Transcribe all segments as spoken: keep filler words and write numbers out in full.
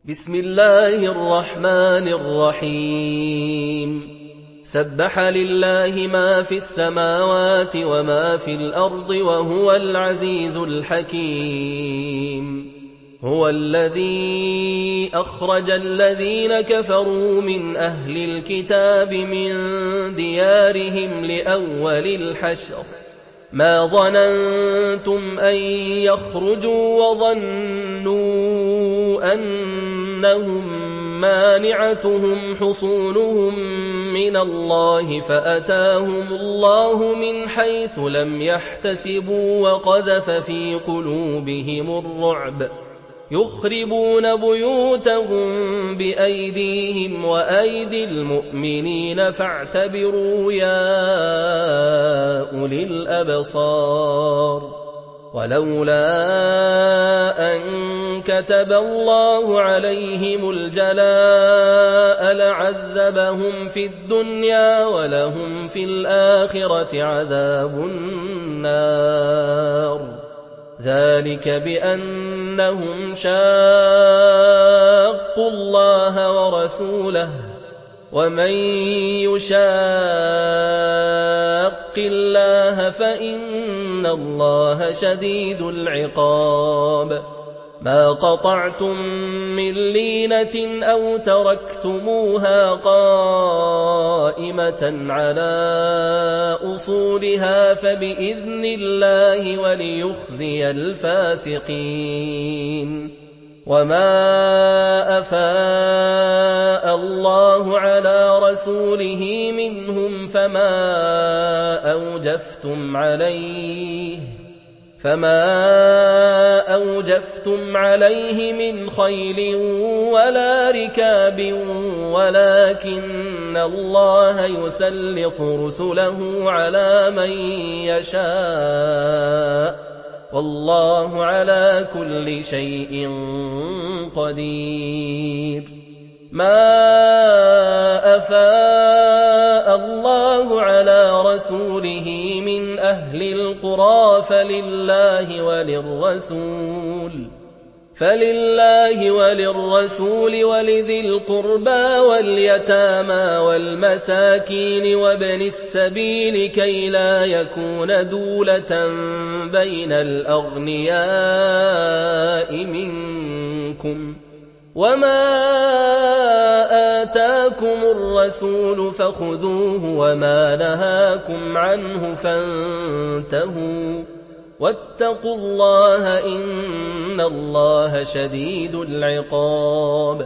بسم الله الرحمن الرحيم سبح لله ما في السماوات وما في الأرض وهو العزيز الحكيم هو الذي أخرج الذين كفروا من أهل الكتاب من ديارهم لأول الحشر ما ظننتم أن يخرجوا وظنوا أنهم مانعتهم حصونهم من الله فأتاهم الله من حيث لم يحتسبوا وقذف في قلوبهم الرعب يخربون بيوتهم بأيديهم وأيدي المؤمنين فاعتبروا يا أولي الأبصار ولولا أن كتب الله عليهم الجلاء لعذبهم في الدنيا ولهم في الآخرة عذاب النار ذلك بأنهم شاقوا الله ورسوله ومن يشاق الله فإن الله شديد العقاب ما قطعتم من لينة أو تركتموها قائمة على أصولها فبإذن الله وليخزي الفاسقين وما أفاء الله على رسوله منهم فما أوجفتم عليه فما أوجفتم عليه من خيل ولا ركاب ولكن الله يسلط رسله على من يشاء والله على كل شيء قدير ما أفاء الله على رسوله من أهل القرى فلله وللرسول فلله وللرسول ولذي القربى واليتامى والمساكين وابن السبيل كي لا يكون دولة بين الأغنياء منكم وما آتاكم الرسول فخذوه وما نهاكم عنه فانتهوا واتقوا الله إن الله شديد العقاب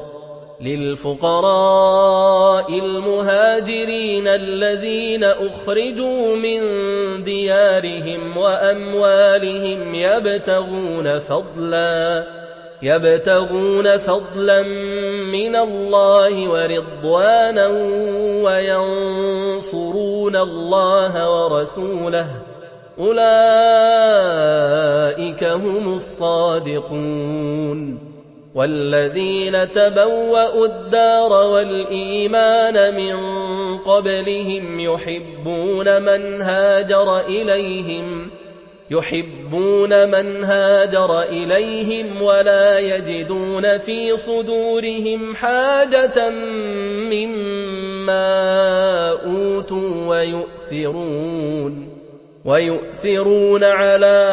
للفقراء المهاجرين الذين أخرجوا من ديارهم وأموالهم يبتغون فضلا يبتغون فضلا من الله ورضوانا وينصرون الله ورسوله أولئك هم الصادقون والذين تبوأوا الدار والإيمان من قبلهم يحبون من هاجر إليهم يحبون من هاجر إليهم ولا يجدون في صدورهم حاجة مما أوتوا ويؤثرون ويؤثرون على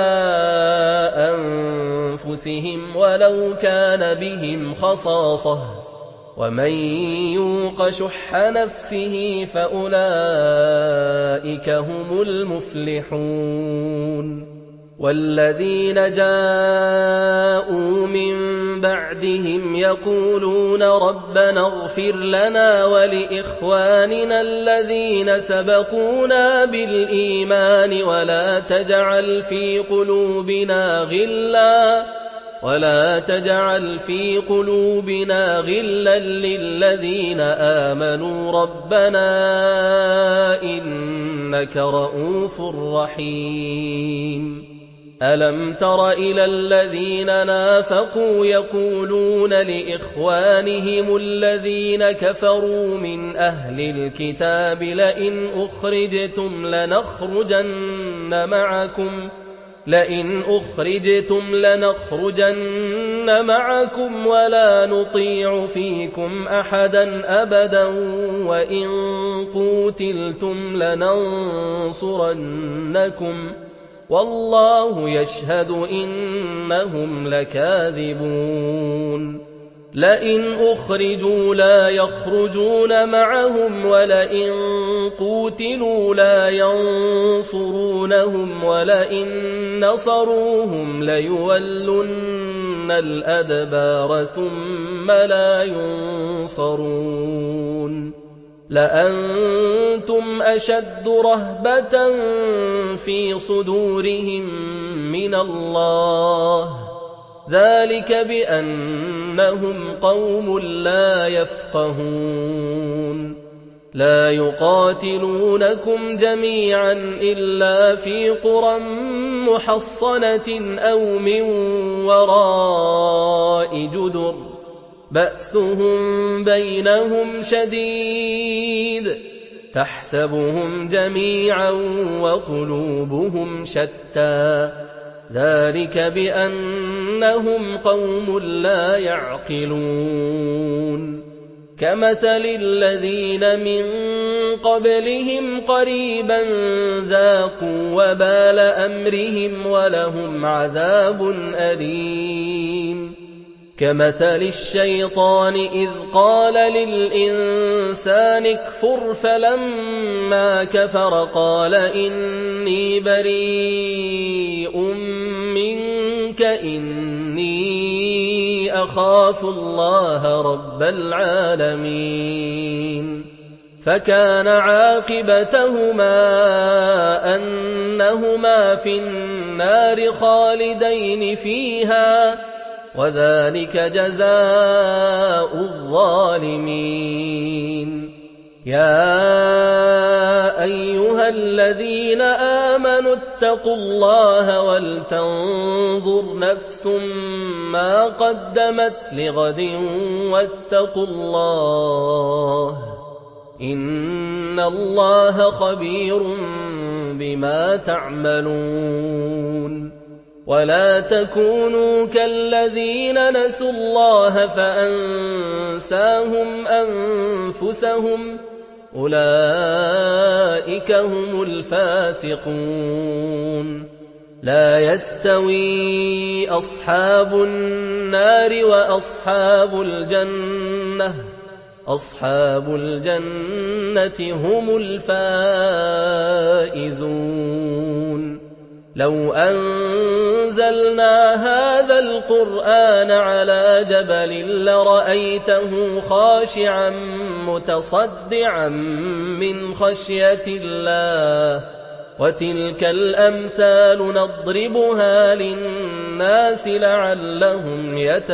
أنفسهم ولو كان بهم خصاصة ومن يوق شح نفسه فأولئك هم المفلحون والذين جاءوا من بعدهم يقولون ربنا اغفر لنا ولإخواننا الذين سبقونا بالإيمان ولا تجعل في قلوبنا غلا ولا تجعل في قلوبنا غلا للذين آمنوا ربنا إنك رؤوف رحيم ألم تر إلى الذين نافقوا يقولون لإخوانهم الذين كفروا من أهل الكتاب لئن أخرجتم لنخرجن معكم لئن أخرجتم لنخرجن يخرجون معكم ولا نطيع فيكم أحدا أبدا وإن قوتلتم لننصرنكم والله يشهد إنهم لكاذبون لئن أخرجوا لا يخرجون معهم ولئن قوتلوا لا ينصرونهم ولئن نصروهم ليولن الأدبار ثم لا ينصرون لأنتم أشد رهبة في صدورهم من الله ذلك بأنهم قوم لا يفقهون لا يقاتلونكم جميعا إلا في قرى محصنة أو من وراء جدر بأسهم بينهم شديد تحسبهم جميعا وقلوبهم شتى ذلك بأنهم قوم لا يعقلون كمثل الذين من قبلهم قريبا ذاقوا وبال أمرهم ولهم عذاب أليم كمثل الشيطان إذ قال للإنسان اكفر فلما كفر قال إني بريء منك إني أخاف الله رب العالمين فكان عاقبتهما أنهما في النار خالدين فيها وذلك جزاء الظالمين يا أيها الذين آمنوا اتقوا الله ولتنظر نفس ما قدمت لغد واتقوا الله إن الله خبير بما تعملون ولا تكونوا كالذين نسوا الله فأنساهم أنفسهم أولئك هم الفاسقون لا يستوي أصحاب النار وأصحاب الجنة أصحاب الجنة هم الفائزون لو أنزلنا هذا القرآن على جبل لرأيته خاشعا متصدعا من خشية الله وتلك الأمثال نضربها للناس لعلهم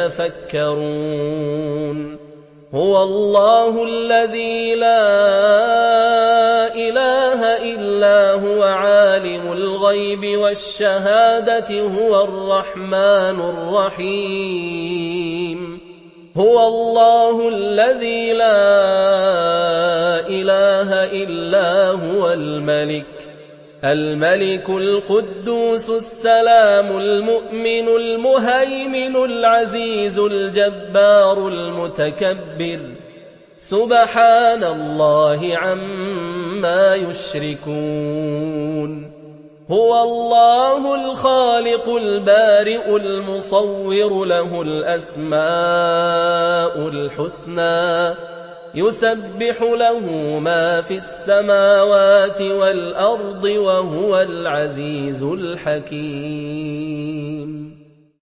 يتفكرون هو الله الذي لا إله إلا هو عالم الغيب والشهادة هو الرحمن الرحيم هو الله الذي لا إله إلا هو الملك الملك القدوس السلام المؤمن المهيمن العزيز الجبار المتكبر سبحان الله عما يشركون هو الله الخالق البارئ المصور له الأسماء الحسنى يسبح له ما في السماوات والأرض وهو العزيز الحكيم